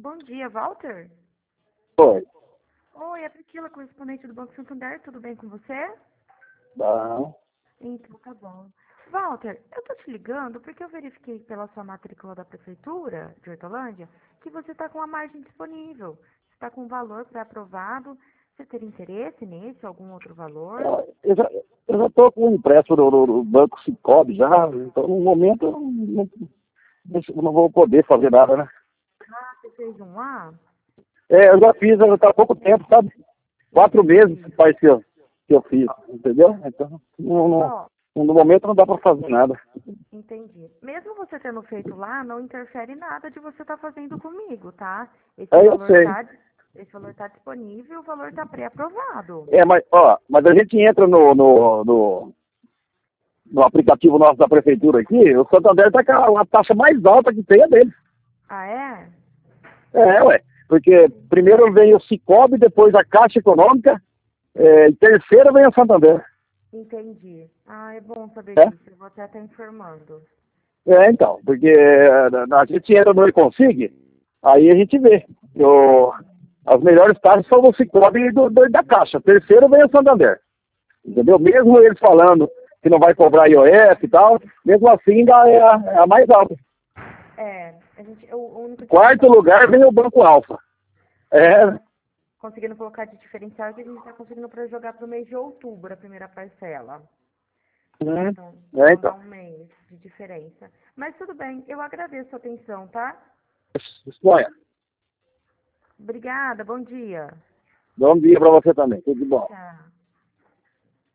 Bom dia, Walter. Oi. Oi, é Priscila, correspondente do Banco Santander. Tudo bem com você? Não. Então, tá bom. Walter, eu tô te ligando porque eu verifiquei pela sua matrícula da Prefeitura de Hortolândia que você está com a margem disponível. Você está com um valor pré-aprovado. Você teria interesse nesse, algum outro valor? Eu já estou com um empréstimo do Banco Cicobi já, então no momento eu não vou poder fazer nada, né? Ah, você fez um lá? Eu já fiz, já está há pouco tempo, sabe? 4 meses Entendi. faz que eu fiz, entendeu? Então, Ó, no momento não dá para fazer nada. entendi. Mesmo você tendo feito lá, não interfere nada de você estar fazendo comigo, tá? Esse Eu valor sei. tá, esse valor tá disponível, o valor tá pré-aprovado. Mas a gente entra no aplicativo nosso da prefeitura aqui, o Santander está com a taxa mais alta que tem é dele. Ah, é? Ué. Porque primeiro vem o Cicobi, depois a Caixa Econômica, e terceiro vem o Santander. Entendi. É bom saber É? disso. Eu vou até estar informando. Então, porque a gente entra no e-consig, aí a gente vê. As melhores taxas são do Cicobi e da Caixa. Terceiro vem o Santander. Entendeu? Mesmo eles falando que não vai cobrar IOF e tal, mesmo assim ainda é a mais alta. O único Quarto diferencial lugar vem o Banco Alfa. que a gente É, está conseguindo colocar de diferencial é que a gente está conseguindo para jogar para o mês de outubro a primeira parcela. Então dá então. um mês de diferença. Mas tudo bem, eu agradeço a atenção, tá? Espanha. Obrigada, bom dia. Bom dia para você também. Tudo de bom. Tchau.